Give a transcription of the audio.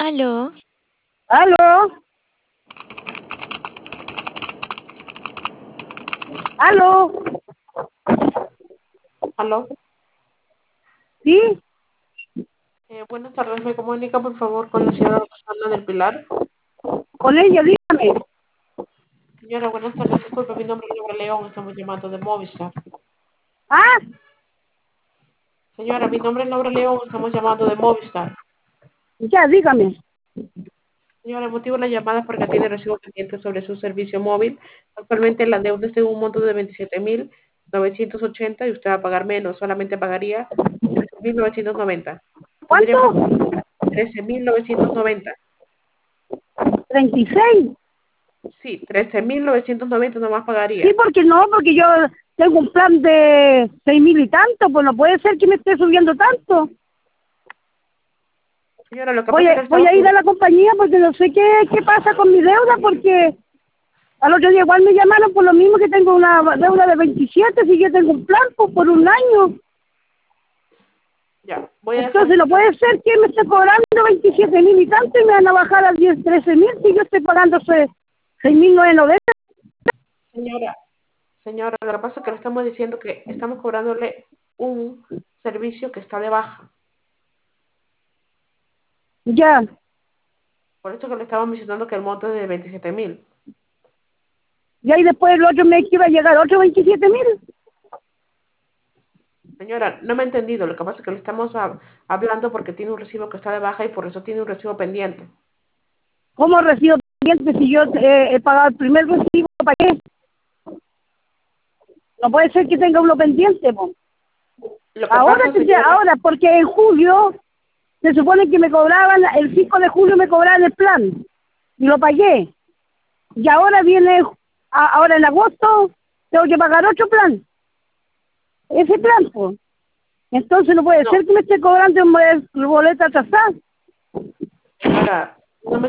Aló, ¿Aló? ¿Aló? Aló. ¿Sí? Buenas tardes, me comunica por favor con la señora Roxana del Pilar. Con ella, dígame. Señora, buenas tardes, disculpe, mi nombre es Laura León, estamos llamando de Movistar. ¿Ah? Señora, mi nombre es Laura León, estamos llamando de Movistar. Ya, dígame. Señora, el motivo de la llamada es porque tiene recibo pendiente sobre su servicio móvil. Actualmente la deuda es de un monto de 27.980 y usted va a pagar menos, solamente pagaría 13.990. ¿Cuánto? ¿Podría por favor? 13.990. 36. Sí, 13.990 nomás Sí, pagaría. porque no, porque yo tengo un plan de 6.000 y tanto, pues no puede ser que me esté subiendo tanto. Señora, lo que Voy pasa es a, que voy estamos a ir a la compañía porque no sé qué pasa con mi deuda, porque al otro día igual me llamaron por lo mismo que tengo una deuda de 27, si yo tengo un plan pues, por un año. ya, voy a hacer. Entonces no puede ser que me esté cobrando 27.000 y tanto y me van a bajar a 10, 13.000 si yo estoy pagando 6.990. Señora, señora, lo que pasa es que le estamos diciendo que estamos cobrándole un servicio que está de baja. Ya, Por eso que le estamos mencionando que el monto es de 27.000. y después el otro mes que iba a llegar otro 27.000. Señora, no me ha entendido. Lo que pasa es que le estamos hablando porque tiene un recibo que está de baja y por eso tiene un recibo pendiente. ¿Cómo recibo pendiente si yo he pagado el primer recibo? ¿Para qué? No puede ser que tenga uno pendiente, po. Lo que Ahora pasa, que sea, señora, ahora, porque en julio se supone que me cobraban, el 5 de julio me cobraban el plan y lo pagué. Y ahora viene, ahora en agosto, tengo que pagar otro plan. Ese plan, pues. Entonces no puede no, ser que me esté cobrando en boleta atrasada. señora,